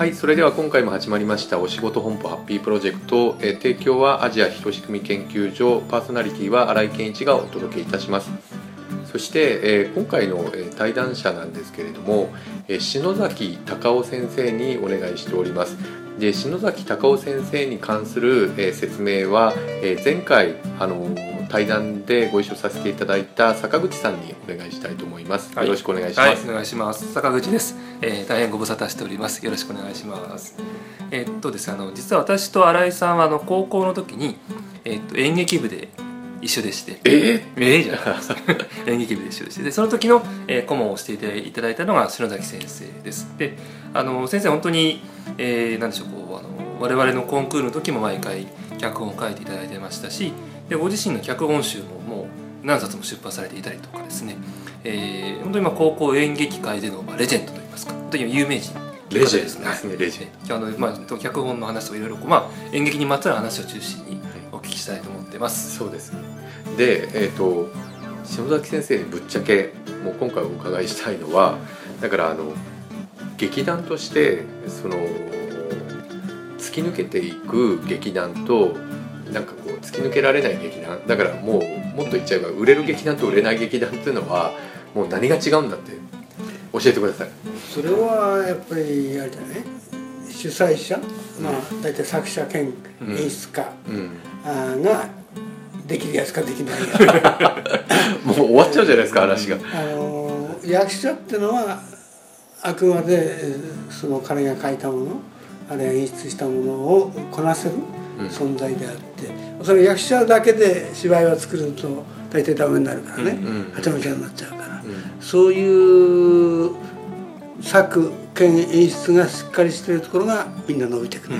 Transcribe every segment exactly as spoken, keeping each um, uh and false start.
はい、それでは今回も始まりましたお仕事本舗ハッピープロジェクト、えー、提供はアジア人仕組み研究所、パーソナリティは新井健一がお届けいたします。そして、えー、今回の、えー、対談者なんですけれども、えー、篠崎隆夫先生にお願いしております。で、篠崎隆夫先生に関する、えー、説明は、えー、前回あのー対談でご一緒させていただいた坂口さんにお願いしたいと思います。よろしくお願いします。 はいはい、お願いします。坂口です。えー、大変ご無沙汰しております。よろしくお願いします。えー、っとですね、あの実は私と新井さんはあの高校の時に、えー、っと演劇部で一緒でして、 えー、 えー、じゃないですか。演劇部で一緒でして、でその時の、えー、顧問をしていただいたのが篠崎先生です。で、あの先生本当に、えー、なんでしょう、こうあの我々のコンクールの時も毎回脚本を書いていただいてましたし、でご自身の脚本集ももう何冊も出版されていたりとかですね、えー、本当にまあ高校演劇界でのまあレジェンドといいますか、本当に有名人レジェンドですね。レジェンド。 あの、まあ、脚本の話とかいろいろ、まあ、演劇にまつわる話を中心にお聞きしたいと思ってます。 そうですね。で、えーと、篠崎先生にぶっちゃけもう今回お伺いしたいのは、だからあの劇団としてその突き抜けていく劇団となんかこう突き抜けられない劇団だから、もうもっと言っちゃえば売れる劇団と売れない劇団っていうのはもう何が違うんだって教えてください。 それはやっぱりあれじゃない、主催者、まあ大体作者兼演出家ができるやつかできないやつもう終わっちゃうじゃないですか、話が。 あの役者っていうのはあくまでその彼が書いたもの、あるいは演出したものをこなせる存在であって、うん、それ役者だけで芝居を作ると大体ダメになるからね、はちゃめちゃになっちゃうから、うん、そういう作兼演出がしっかりしているところがみんな伸びてくる、うん、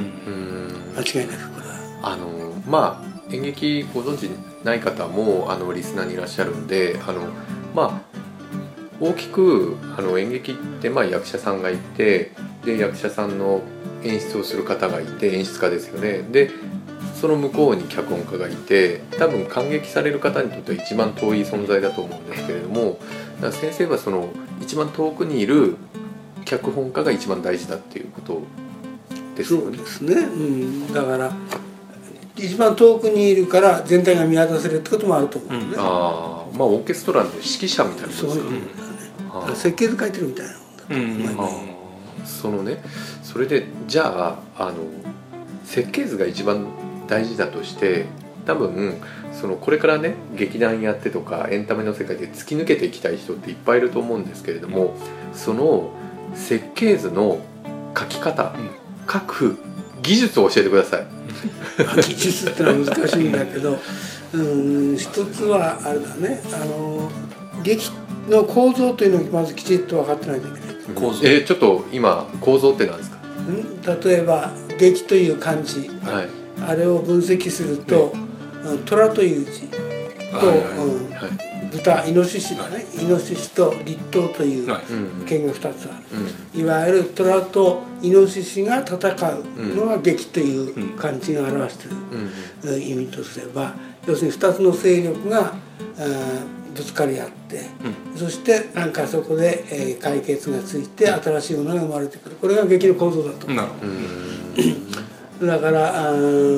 間違いなくこれは。 あのまあ演劇ご存知ない方もあのリスナーにいらっしゃるんで、あのまあ大きくあの演劇ってまあ役者さんがいて、で役者さんの演出をする方がいて、演出家ですよね。でその向こうに脚本家がいて、多分感激される方にとっては一番遠い存在だと思うんですけれども、だから先生はその一番遠くにいる脚本家が一番大事だっていうことですよね。 そうですね、うん、だから一番遠くにいるから全体が見渡せるってこともあると思うね、うん、 ああ、まあオーケストラの指揮者みたいなことですかね。 そういうことだね。設計図書いてるみたいなもんだと思います。 そのね、それでじゃあ、あの設計図が一番大事だとして、多分そのこれからね劇団やってとかエンタメの世界で突き抜けていきたい人っていっぱいいると思うんですけれども、その設計図の書き方、うん、書く技術を教えてください。 技術ってのは難しいんだけど、うん、一つはあれだね、あの劇の構造というのをまずきちっと分かってないといけない。 構造、えー、ちょっと今構造って何ですか？ ん例えば劇という漢字、はい、あれを分析すると、うん、虎という字と、はいうんはい、豚、イノシシだね、イノシシと立冬という剣がふたつある、うん、いわゆる虎とイノシシが戦うのが劇という漢字が表している、うんうん、意味とすれば、要するにふたつの勢力がぶつかり合って、うん、そしてなんかそこで、えー、解決がついて新しいものが生まれてくる、これが劇の構造だと思う。うんだからあ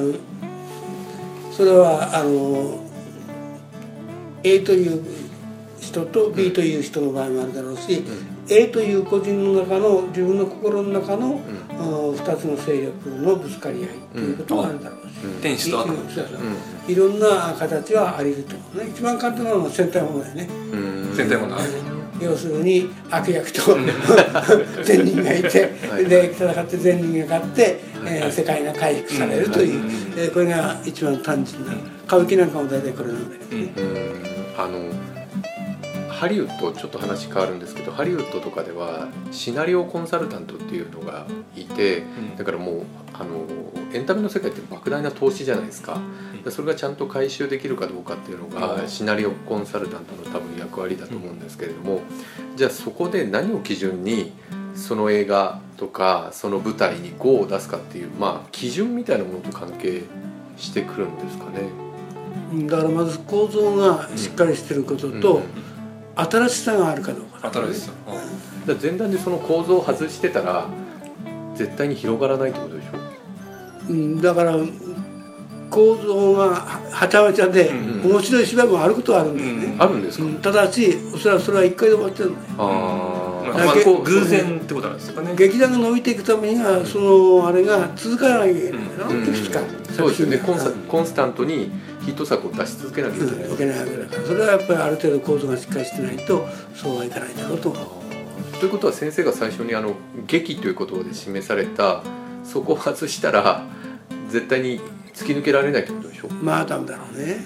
それはあの A という人と B という人の場合もあるだろうし、うん、A という個人の中の自分の心の中の、うん、ふたつの勢力のぶつかり合いということがあるだろうし、 うん、天使と悪魔、 いろんな形はあり得ると思うね。一番簡単なのは戦隊ものだよね。 戦隊もの、 要するに悪役と善人がいて、で戦って善人が勝って、えー、世界が回復されるという、えー、これが一番単純な。歌舞伎なんかも大体これなんだけどね。 うんあのハリウッド、ちょっと話変わるんですけど、ハリウッドとかではシナリオコンサルタントっていうのがいて、だからもうあのエンタメの世界って莫大な投資じゃないですか。それがちゃんと回収できるかどうかっていうのがシナリオコンサルタントの多分役割だと思うんですけれども、じゃあそこで何を基準にその映画とかその舞台にゴーを出すかっていう、まあ基準みたいなものと関係してくるんですかね。 だからまず構造がしっかりしてることと、うんうん、新しさがあるかどうか、 新しさ、 うん、だ前段でその構造を外してたら絶対に広がらないってことでしょ。 うん、だから構造がはちゃめちゃで、うん、面白い芝居もあることはあるんだよね、 うん、あるんですか、 うん、ただしおそらくそれはいっかいで終わってるんだよ。 あ、まあ、まあ、こう偶然ってことなんですかね。 劇団が伸びていくためにはそのあれが続かなきゃいけないな、うん、いくつか、 そうですよね。コンサコンスタントにヒット作を出し続けなきゃいけない、うん、いけないわけだから、それはやっぱりある程度構造がしっかりしてないとそうはいかないだろうと思う。 ということは先生が最初にあの劇という言葉で示されたそこを外したら絶対に突き抜けられないってことでしょ。 まあダメだろうね。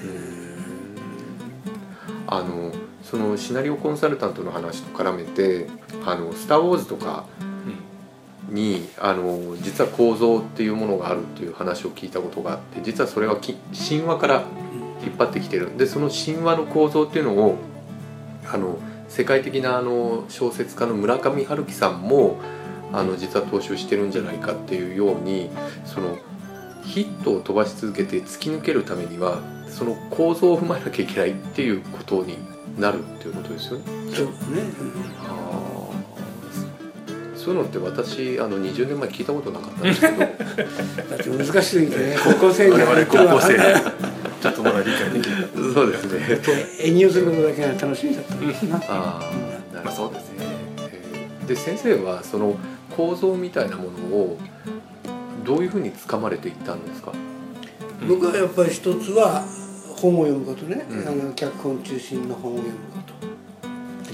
うん、あのそのシナリオコンサルタントの話と絡めてあのスター・ウォーズとかに、うん、あの実は構造っていうものがあるっていう話を聞いたことがあって、実はそれはき神話から引っ張ってきてるんで、その神話の構造っていうのをあの世界的なあの小説家の村上春樹さんもあの実は踏襲してるんじゃないかっていうように、そのヒットを飛ばし続けて突き抜けるためにはその構造を踏まえなきゃいけないっていうことになるっていうことですよね。 そうね、 あ、そういうのって私あのにじゅうねんまえ聞いたことなかったんですけどだって難しいんでね、高校生に我々高校生ちょっとまだ理解できない。 そうですね。 演技をすることだけが楽しみだったんですな。 あ、なるほど。 まあそうですね。 で先生はその構造みたいなものをどういうふうに掴まれていったんですか。 僕はやっぱり一つは本を読むことね、 うん、 あの脚本中心の本を読むこと。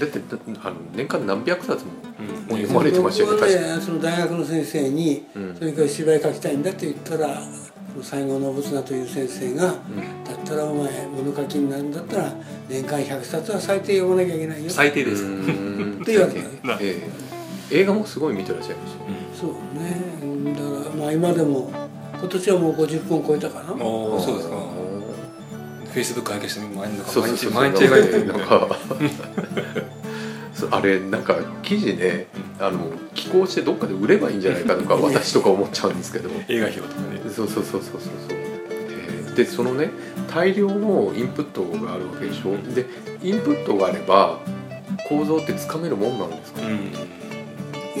だってあの年間何百冊も読まれてましたよね。 僕はね、その大学の先生に、うん、それから芝居書きたいんだって言ったら、西郷信綱という先生が、うん、だったらお前物書きになるんだったら年間ひゃくさつは最低読まなきゃいけないよ。 最低です。 って言われたね。 ええ、映画もすごい見てらっしゃいました。 うん、そうね。だからまあ今でも今年はもうごじゅっぽん超えたかな。 お、そうですか。フェイスブック拝見して毎日毎日描いてるなんかあれなんか記事ね、あの寄稿してどっかで売ればいいんじゃないかとか私とか思っちゃうんですけど映画費とかね。 そうそうそうそうそうそう、えー、でそのね大量のインプットがあるわけでしょ。でインプットがあれば構造ってつかめるもんなんですか。うん、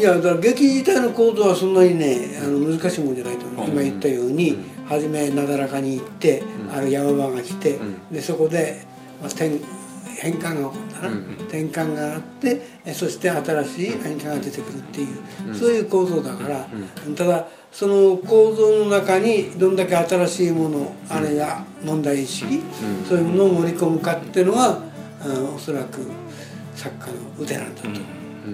いやだから劇自体の構造はそんなにねあの難しいもんじゃないと思う、うん、今言ったように、うん、初めなだらかに行って、うん、ある山場が来て、うん、でそこで、まあ、転変換が起こったな、うん、転換があってそして新しい何かが出てくるっていう、うん、そういう構造だから、うん、ただその構造の中にどんだけ新しいものあるいは問題意識、うん、そういうものを盛り込むかっていうのはあのおそらく作家の腕なんだと思う。 うん、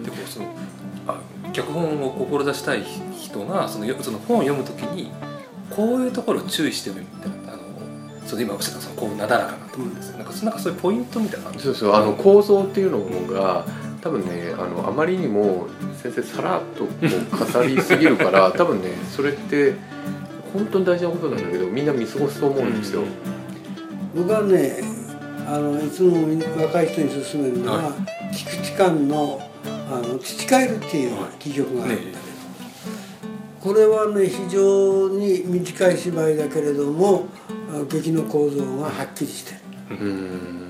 でもそのあ脚本を志したい人がそのその本を読むときにこういうところを注意してるみたいな、あのその今おっしゃったそのこうなだらかなところです、うん、なんかなんかそういうポイントみたいな感じ。 そうそう、あの構造っていうのが多分ねあのあまりにも先生さらっとこう語りすぎるから多分ねそれって本当に大事なことなんだけどみんな見過ごすと思うんですよ。 うん、僕はねあのいつも若い人に勧めるのは、はい、菊池寛のあの土帰るっていう戯曲があるんだけど、ね、これはね非常に短い芝居だけれども劇の構造がはっきりしてる。うん、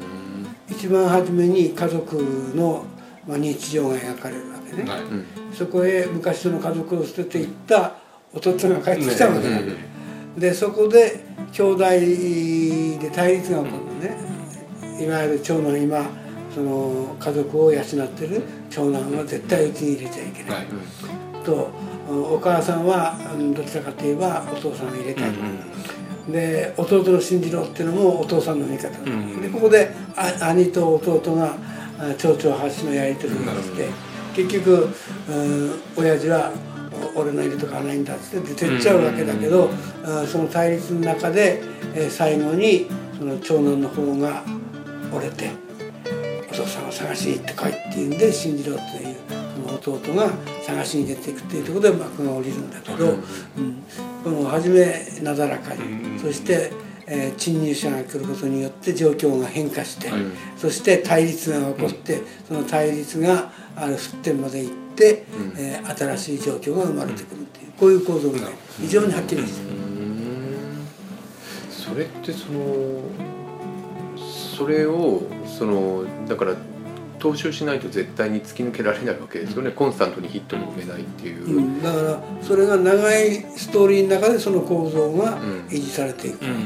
一番初めに家族の、まあ、日常が描かれるわけね、はい、そこへ昔その家族を捨てていった弟が帰ってきたわけだ、ね、でそこで兄弟で対立が起こるのね。いわゆる長男今その家族を養ってる長男は絶対うちに入れちゃいけない、はい、とお母さんはどちらかといえばお父さんを入れたい、うん、で弟の信じろっていうのもお父さんの味方、うん、でここで兄と弟が蝶々発しのやり取りがして、うん、結局、うん、親父は俺のいるとこはないんだって出てっちゃうわけだけど、うん、その対立の中で最後にその長男の方が折れてお父さんを探しに行ってこいっていうんで信じろっていうその弟が探しに出ていくっていうところで幕が下りるんだけど、うん、この初めなだらかに、うん、そして、えー、侵入者が来ることによって状況が変化して、うん、そして対立が起こって、うん、その対立がある沸点まで行って、うんえー、新しい状況が生まれてくるっていうこういう構造が非常にはっきりしてる。 それってそのそれをそのだから踏襲しないと絶対に突き抜けられないわけですよね。コンスタントにヒットも生めないっていう、 うん、だからそれが長いストーリーの中でその構造が維持されていく、うんうん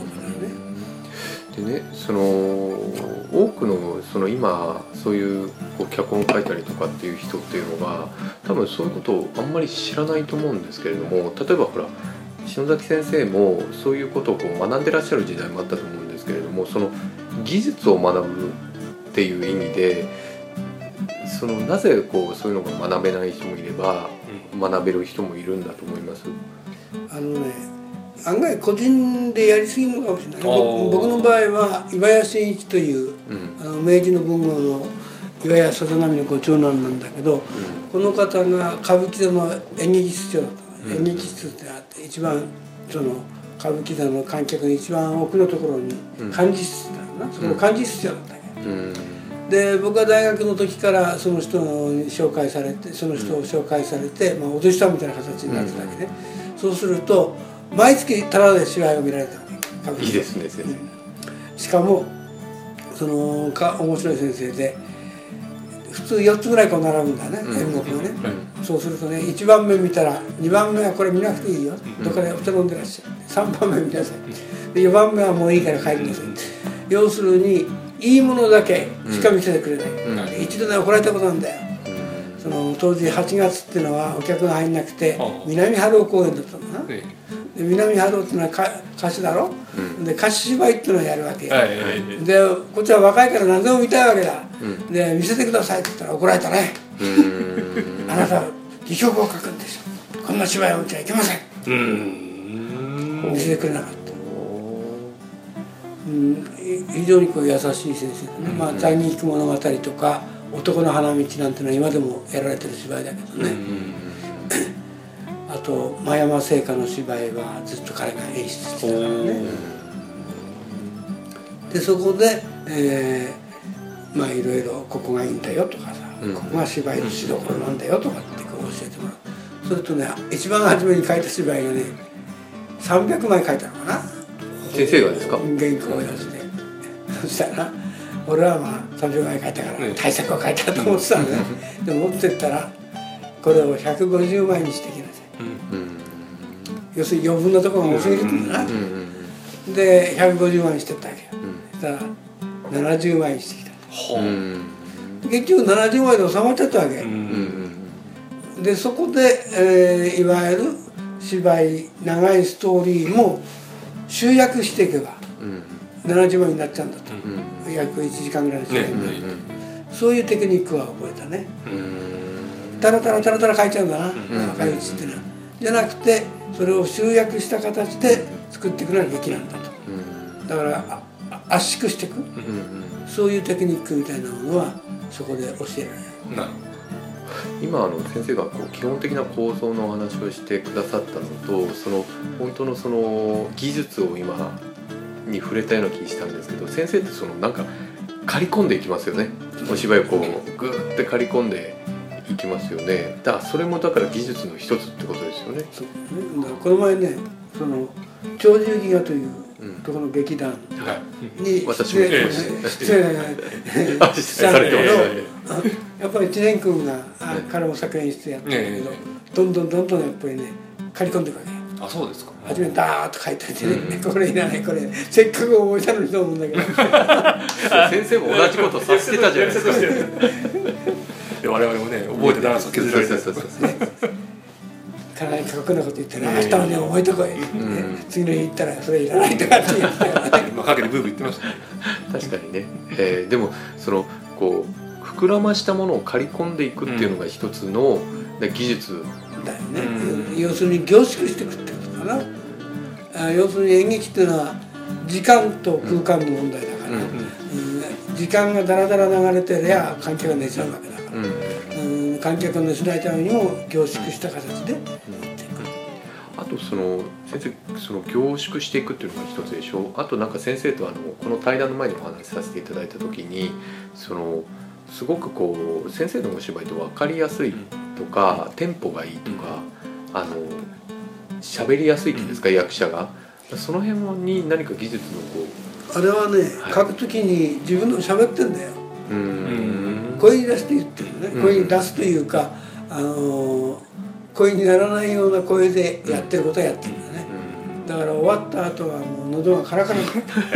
うん、でね、その多くのその今そういうこう脚本を書いたりとかっていう人っていうのが多分そういうことをあんまり知らないと思うんですけれども、例えばほら篠崎先生もそういうことをこう学んでらっしゃる時代もあったと思うんですけれども、その技術を学ぶっていう意味でそのなぜこうそういうのが学べない人もいれば学べる人もいるんだと思います。 あのね、案外個人でやりすぎるのかもしれない。僕の場合は岩屋真一という、うん、あの明治の文豪の岩屋定波のご長男なんだけど、うん、この方が歌舞伎座の演劇室長だった、うん、演劇室ってあって一番その歌舞伎座の観客の一番奥のところに幹事室だな、うん、そこ幹事室長だったけど、うん、で僕は大学の時からその人に紹介されてその人を紹介されて、まあ、お弟子さんみたいな形になってたわけね、うん、そうすると毎月タダで芝居を見られたわけ。 いいですね先生、 うん、しかもそのか面白い先生で普通よっつぐらいこう並ぶんだね、うん、演目がね、うん、そうするとねいちばんめ見たらにばんめはこれ見なくていいよ、うん、どっかでお茶飲んでらっしゃる、さんばんめ見なさい、でよんばんめはもういいから帰りなさい、うん、要するにいいものだけしか見せてくれない、うん、一度ね怒られたことなんだよ、うん、その当時はちがつっていうのはお客が入んなくて南春尾公園だったんだな、で南春尾っていうのは歌手だろ、うん、で歌手芝居っていうのをやるわけよ、はいはいはい、でこっちは若いから何でも見たいわけだ、うん、で見せてくださいって言ったら怒られたねあなた戯曲を書くんですよ、こんな芝居を見ちゃいけません、うん、見せてくれなかった、うん、非常にこう優しい先生でね、まあ、在日物語とか男の花道なんていうのは今でもやられてる芝居だけどね、あと真山製菓の芝居はずっと彼が演出してたからね、でそこで、えー、まあいろいろここがいいんだよとかさ、うん、ここが芝居のしどころなんだよとかってこう教えてもらう。それとね一番初めに書いた芝居がねさんびゃくまい書いたのかな、 先生がですか、 原稿を出して、そしたら俺はまあさんびゃくまい書いたから大作を書いたと思ってたのね、で持ってったらこれをひゃくごじゅうまいにしてきなさい、うん、要するに余分なところが多すぎるんだな、うん、でひゃくごじゅうまいにしてったわけよ、うん、そしたらななじゅうまいにしてきた、うん、結局ななじゅうまいで収まっちゃったわけ、うん、でそこで、えー、いわゆる芝居長いストーリーも集約していけば、うん、ななじゅうまいになっちゃうんだと、うん、約いちじかんぐらいの芝居になると、ね、そういうテクニックは覚えたね、タラタラタラタラ書いちゃうんだな、若いうちってのは。じゃなくてそれを集約した形で作っていくのが劇なんだと、だから圧縮していく、そういうテクニックみたいなものはそこで教えられる。なるほど。 今あの先生がこう基本的な構造のお話をしてくださったのと、その本当のその技術を今に触れたような気したんですけど、先生ってそのなんか刈り込んでいきますよね。お芝居をこうグーって刈り込んでいきますよね。だからそれもだから技術の一つってことですよね。 そうね。だからこの前ね、その鳥獣戯画というところの劇団に私も出演したんだけど、やっぱり知念君が彼も作演出やったんだけど、どんどんどんどんやっぱりね刈り込んでいくわけ。 あ、そうですか。 初めダーッと書いておいてね、これいらないこれせっかく覚えたのにと思うんだけど先生も同じことさせてたじゃないですか我々もね覚えてダンスを削られてる体に過酷なこと言ってね、明日はね覚えてこい、次の日言ったらそれいらないとかって言って今陰でブーブー言ってましたね確かにね、えー、でもそのこう膨らましたものを刈り込んでいくっていうのが一つの技術だよね、要するに凝縮していくってことかな。要するに演劇っていうのは時間と空間の問題だから、うんうん、時間がだらだら流れてりゃ観客が寝ちゃうわけだから、うんうん、観客が寝しないためにも凝縮した形で、うんうん、 あとその先生その凝縮していくっていうのが一つでしょ。あとなんか先生とあのこの対談の前にお話しさせていただいた時にそのすごくこう先生のお芝居って分かりやすいとかテンポがいいとか、あの喋りやすいっていうんですか、役者がその辺に何か技術のこうあれはね、はい、書くときに自分でも喋ってんだよ。 声に出して言ってるのね、声に出すというか、あの声にならないような声でやってることはやってるんだね。だから終わった後はもう喉がカラカラにな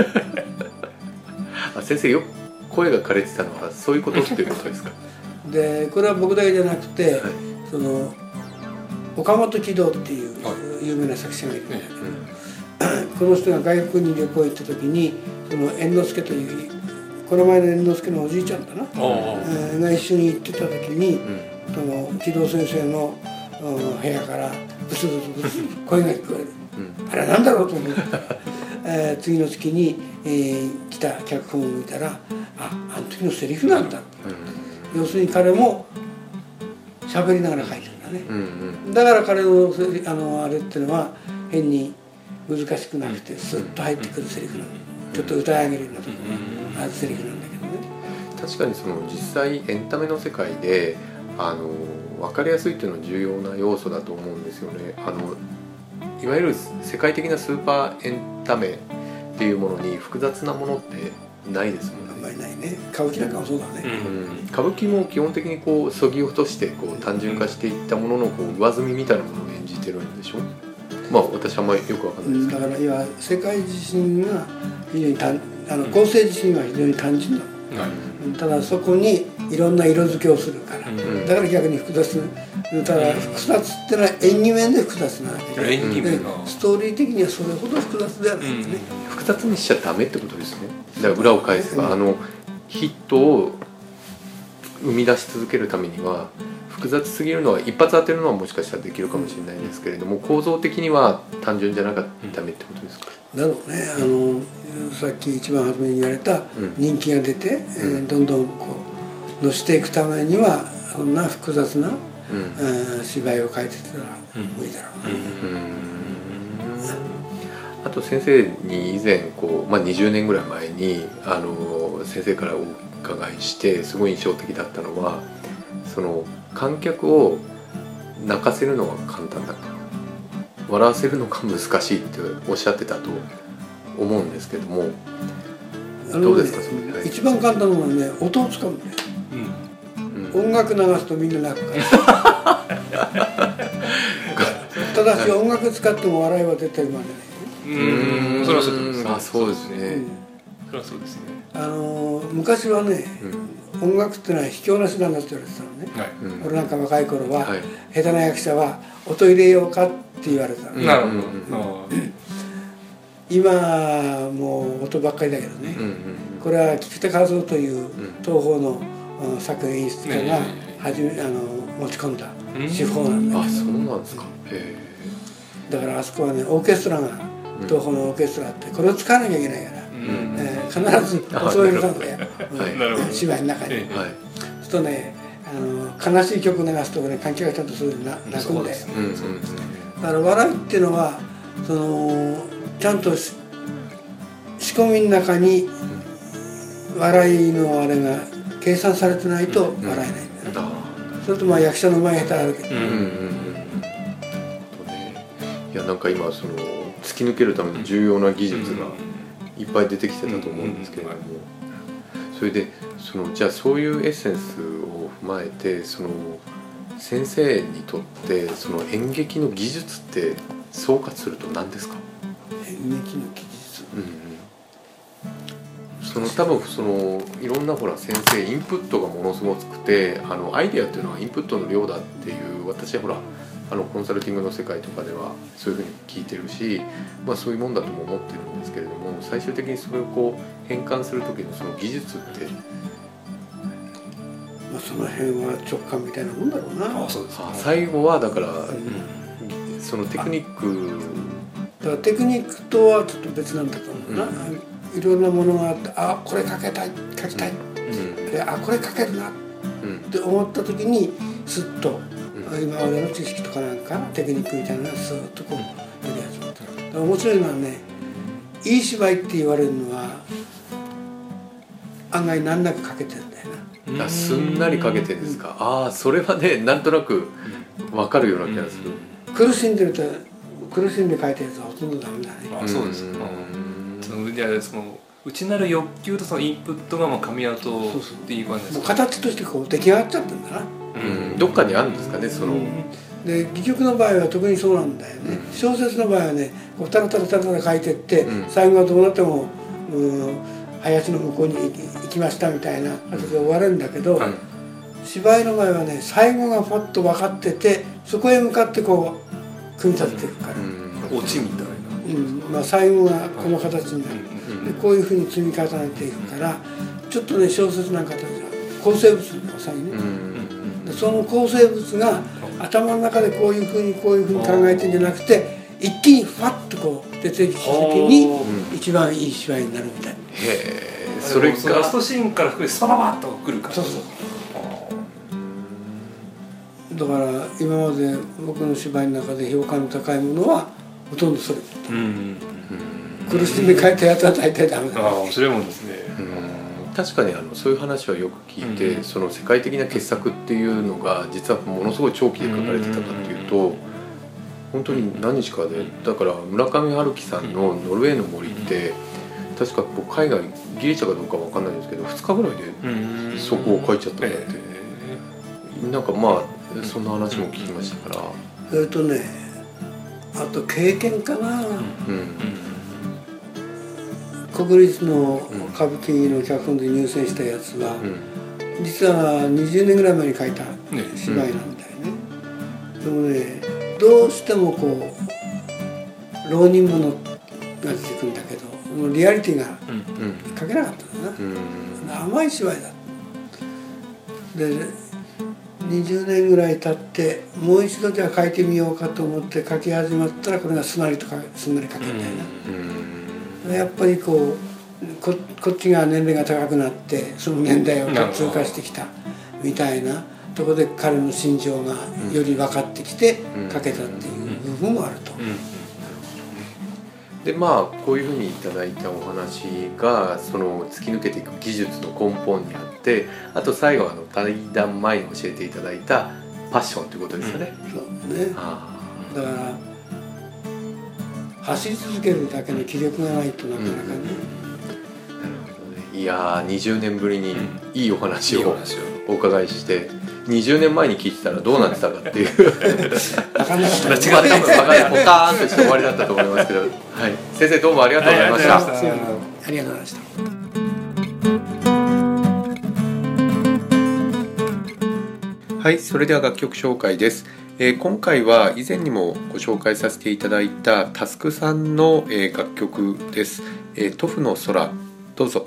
ったあ、先生よ声が枯れてたのはそういうことっていうことですか？ でこれは僕だけじゃなくて、はい、その岡本喜道っていう有名な作者がいるんだけど、はい、この人が外国に旅行行った時にその猿之助というこの前の猿之助のおじいちゃんだな、えー、が一緒に行ってた時に、うん、その喜道先生の部屋からブスブスブス声が聞こえる、うん、あれなんだろうと思って、えー、次の月に、えー、来た脚本を見たら、あ、あの時のセリフなんだ、うん、要するに彼も喋りながら書いてるんだね、うんうん、だから彼のあのあれっていうのは変に難しくなくてスッと入ってくるセリフなの、ちょっと歌い上げるようなところがあるセリフなんだけどね。 確かにその実際エンタメの世界であの分かりやすいっていうのは重要な要素だと思うんですよね。あのいわゆる世界的なスーパーエンタメっていうものに複雑なものってないですもんね。 あんまりないね。歌舞伎なんかもそうだね、 うん、歌舞伎も基本的にこうそぎ落としてこう単純化していったもののこう上積みみたいなものを演じてるんでしょ。まあ私はあんまりよくわかんないですけど、 だからいや世界自身が非常に単あの構成自身は非常に単純だ、うん、ただそこにいろんな色付けをするから、うん、だから逆に複雑。ただ複雑ってのは演技面で複雑なわけで、うん、ストーリー的にはそれほど複雑ではないんですね、 うん、複雑にしちゃダメってことですね。だから裏を返せば、うん、あのヒットを生み出し続けるためには複雑すぎるのは一発当てるのはもしかしたらできるかもしれないですけれども、構造的には単純じゃなかったらダメってことですか？ だろうね。あのさっき一番初めに言われた人気が出て、うんえー、どんどんこう乗せていくためにはそんな複雑な、うん、芝居を書いてたら無理だろうね、うんうん、 あと先生に以前こう、まあ、にじゅうねんぐらい前にあの先生からお伺いしてすごい印象的だったのは、その観客を泣かせるのは簡単だと、笑わせるのが難しいっておっしゃってたと思うんですけども、どうですかそれ、はい、 一番簡単なのはね、音を使うんだよ、うん、音楽流すとみんな泣くからただし音楽使っても笑いは絶対生まれない。 うん、それはそうです。 あ、そうですね、うん、 それはそうですね。 あの昔はね、うん、音楽ってのは卑怯な手段だって言われてたのね、はい、俺なんか若い頃は、はい、下手な役者は音入れようかって言われてたの、 なるほど、 今もう音ばっかりだけどね、うんうん、これは菊田和夫という東宝の作演出家がはじめあの持ち込んだ手法なんだけど、 あ、そうなんですか。へだからあそこはね、オーケストラが東宝のオーケストラってこれを使わなきゃいけないから、うんえー、必ず音を入れたんだよ、うん、芝居の中に、はい、そうするとね、あの悲しい曲流すと、ね、観客がちゃんとそういうな泣くんだよ、うんうん、だから笑いっていうのはそのちゃんと仕込みの中に笑いのあれが計算されてないと笑えないんだよ、うん、それとまあ役者の前下手あるけど、うんうんうん、 いやなんか今その突き抜けるための重要な技術がいっぱい出てきてたと思うんですけれども、それでそのじゃあそういうエッセンスを踏まえて、その先生にとってその演劇の技術って総括すると何ですか？ 演劇の技術、 うん、その多分そのいろんなほら先生インプットがものすごくて、あのアイデアっていうのはインプットの量だっていう、私はほらあのコンサルティングの世界とかではそういうふうに聞いてるし、まあ、そういうもんだとも思ってるんですけれども、最終的にそれをこう変換する時のその技術って、 まあ、その辺は直感みたいなもんだろうな。 あ、そうですか。 最後はだから、うん、そのテクニックだからテクニックとはちょっと別なんだと思うな、うん、いろんなものがあって、あ、これかけたい書きたい、うん、であ、これ書けるな、うん、って思った時にスッと今までの知識とかなんかテクニックみたいなのがスーッとこう出るやつだったら、面白いのはね、いい芝居って言われるのは案外難なく書けてるんだよな。あ、すんなり書けてるんですか。うん、ああ、それはね、なんとなく分かるような気がする。 うん、苦しんでると苦しんで書いてるやつはほとんどダメだね。 あ、そうですか。そのいやその内なる欲求とそのインプットがもう噛み合うとっていう感じですか。 もう形としてこう出来上がっちゃってるんだな、 うん、どっかにあるんですかねその、うん、 で戯曲の場合は特にそうなんだよね、うん、小説の場合はねこうタラタラタラタラ書いてって、うん、最後はどうなっても、うん、林の向こうに行きましたみたいな形で終わるんだけど、うん、芝居の場合はね最後がパッと分かっててそこへ向かってこう組み立てていくから、 うん、オチみたいな、 うんまあ、最後がこの形になる、うん、でこういうふうに積み重ねていくから、うん、ちょっとね小説なんかとは構成物の際にね、うん、でその構成物が頭の中でこういうふうにこういうふうに考えてるんじゃなくて一気にファッとこう出てきた時に一番いい芝居になるみたいな。へえ。それがラストシーンから含めてスパパパッとくるから。 そうそう。だから今まで僕の芝居の中で評価の高いものはほとんどそれ。うん。苦しみ変えたやつは大体ダメだ。 ああ面白いもんですね。 うん、確かにあのそういう話はよく聞いて、うん、その世界的な傑作っていうのが実はものすごい長期で書かれてたかっていうと。うん本当に何日かでだから村上春樹さんの「ノルウェーの森」って確か僕海外ギリシャかどうか分かんないんですけどふつかぐらいでそこを書いちゃったんだってなんかまあそんな話も聞きましたからそれとねあと経験かな、うん、国立の歌舞伎の脚本で入選したやつは、うん、実はにじゅうねんぐらい前に書いた芝居なんだよね、うん、でもねどうしてもこう浪人者が出てくるんだけどリアリティが書けなかったんだな、うん、甘い芝居だでにじゅうねんぐらい経ってもう一度じゃあ書いてみようかと思って書き始まったらこれがすんなりとかすんなり書けるんだよな、うん、やっぱりこう こ, こっちが年齢が高くなってその年代を通過してきたみたいなところで彼の心情がより分かってきて書けたっていう部分もあると。 でまあこういうふうにいただいたお話がその突き抜けていく技術の根本にあってあと最後あの対談前に教えていただいたパッションということですよね。 うん、そうね。あだから走り続けるだけの気力がないとなかなかね。うん、なるほどね。いやーにじゅうねんぶりにいいお話をお伺いして。にじゅうねんまえに聞いてたらどうなってたかっていう分かんなかった多分ポカーンとして終わりだったと思いますけど、はい、先生どうもありがとうございました。 ありがとうございました。 はい、それでは楽曲紹介です、えー、今回は以前にもご紹介させていただいたタスクさんの、えー、楽曲です、えー、トフの空どうぞ。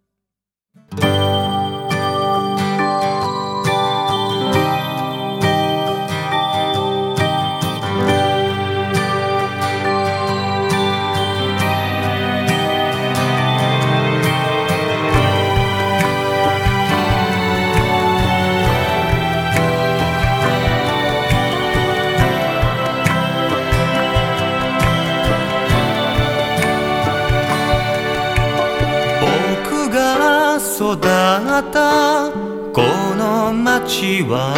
育ったこの町は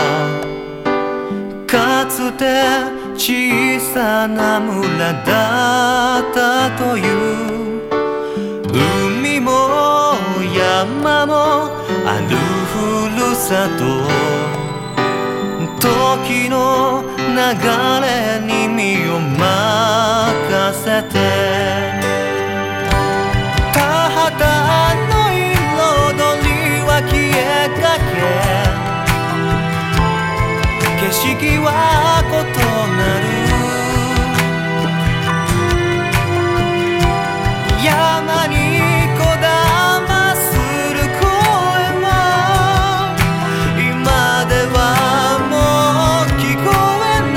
かつて小さな村だったという海も山もあるふるさと時の流れに身を任せて田畑の消えかけ景色は異なる山にこだまする声は今ではもう聞こえ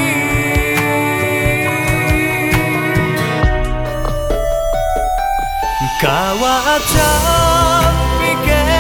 ない変わっちゃいけ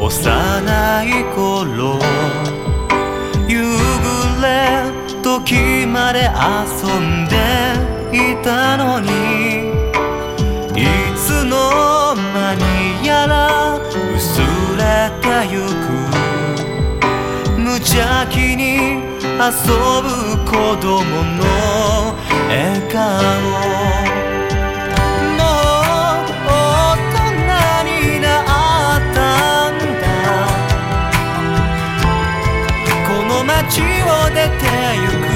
幼い頃夕暮れ時まで遊んでいたのに、いつの間にやら薄れてゆく、無邪気に遊ぶ子供の笑顔。街を出てゆく、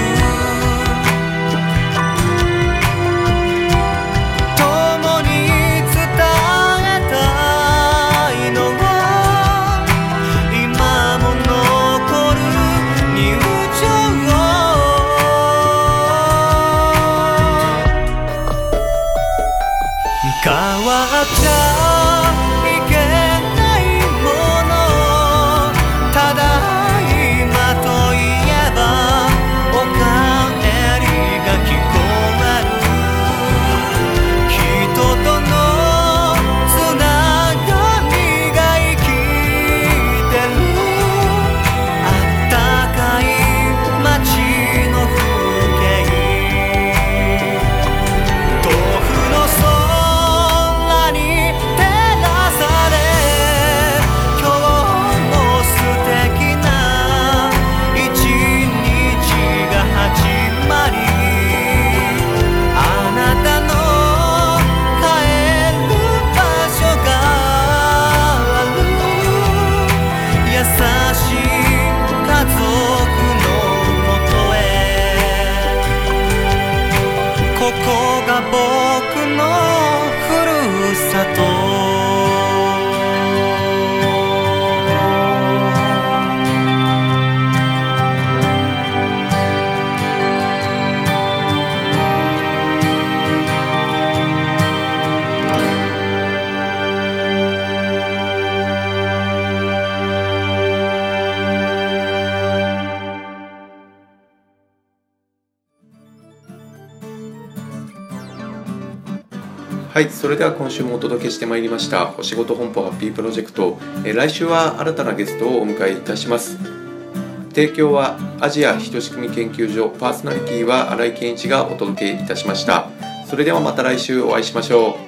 共に伝えたいのは今も残る友情。変わっちゃいけないもの、ただはい、それでは今週もお届けしてまいりましたお仕事本舗ハッピープロジェクト。え来週は新たなゲストをお迎えいたします。提供はアジアひとしくみ研究所、パーソナリティは新井健一がお届けいたしました。それではまた来週お会いしましょう。